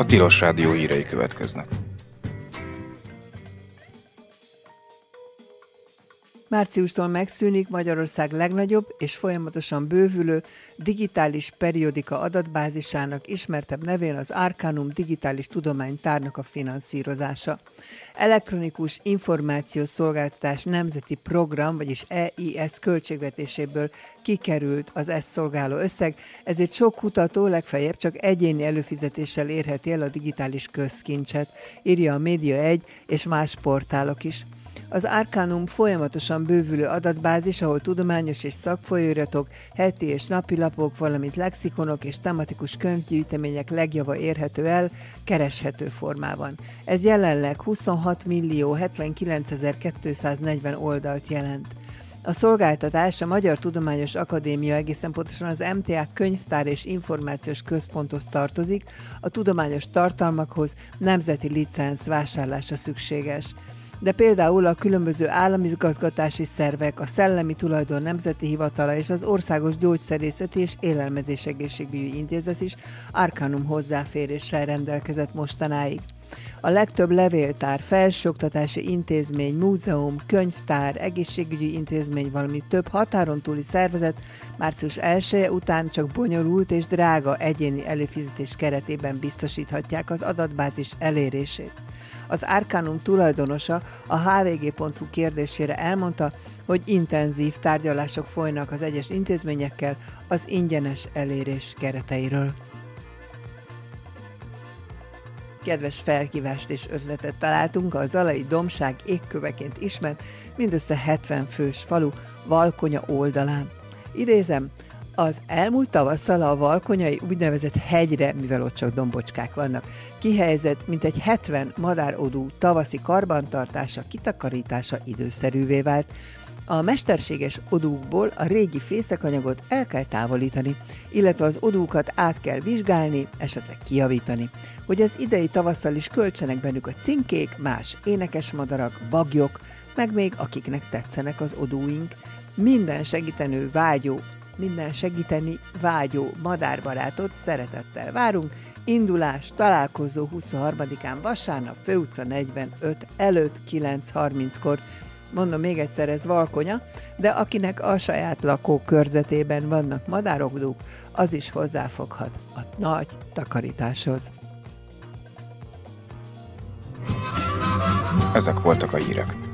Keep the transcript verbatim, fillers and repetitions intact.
Tilos Rádió hírei következnek. Márciustól megszűnik Magyarország legnagyobb és folyamatosan bővülő digitális periodika adatbázisának, ismertebb nevén az Arcanum Digitális Tudománytárnak a finanszírozása. Elektronikus Információs Szolgáltatás Nemzeti Program, vagyis E I S költségvetéséből kikerült az ezt szolgáló összeg, ezért sok kutató legfeljebb csak egyéni előfizetéssel érheti el a digitális közkincset, írja a Média egy és más portálok is. Az Arcanum folyamatosan bővülő adatbázis, ahol tudományos és szakfolyóiratok, heti és napilapok, valamint lexikonok és tematikus könyvgyűjtemények legjava érhető el kereshető formában. Ez jelenleg huszonhat millió hetvenkilencezer-kétszáznegyven oldalt jelent. A szolgáltatás a Magyar Tudományos Akadémia, egészen pontosan az em té á Könyvtár és Információs Központhoz tartozik, a tudományos tartalmakhoz nemzeti licenc vásárlása szükséges. De például a különböző állami igazgatási szervek, a Szellemi Tulajdon Nemzeti Hivatala és az Országos Gyógyszerészeti és Élelmezés Egészségügyi Intézet is Arcanum hozzáféréssel rendelkezett mostanáig. A legtöbb levéltár, felsőoktatási intézmény, múzeum, könyvtár, egészségügyi intézmény, valamint több határon túli szervezet március elseje után csak bonyolult és drága egyéni előfizetés keretében biztosíthatják az adatbázis elérését. Az Arcanum tulajdonosa a há vé gé pont hú kérdésére elmondta, hogy intenzív tárgyalások folynak az egyes intézményekkel az ingyenes elérés kereteiről. Kedves felhívást és ötletet találtunk a Zalai Dombság égköveként ismert, mindössze hetven fős falu Valkonya oldalán. Idézem, az elmúlt tavasszal a valkonyai úgynevezett hegyre, mivel ott csak dombocskák vannak, kihelyezett mintegy hetven madárodú tavaszi karbantartása, kitakarítása időszerűvé vált. A mesterséges odúkból a régi fészekanyagot el kell távolítani, illetve az odúkat át kell vizsgálni, esetleg kijavítani, hogy az idei tavasszal is költsenek bennük a címkék, más énekes madarak, bagyok, meg még akiknek tetszenek az odúink. Minden segítenő vágyó, minden segíteni vágyó madárbarátot szeretettel várunk. Indulás, találkozó huszonharmadikán vasárnap, Főutca negyvenöt előtt kilenc harminckor. Mondom még egyszer, ez Valkonya, de akinek a saját lakókörzetében vannak madárodúk, az is hozzáfoghat a nagy takarításhoz. Ezek voltak a hírek.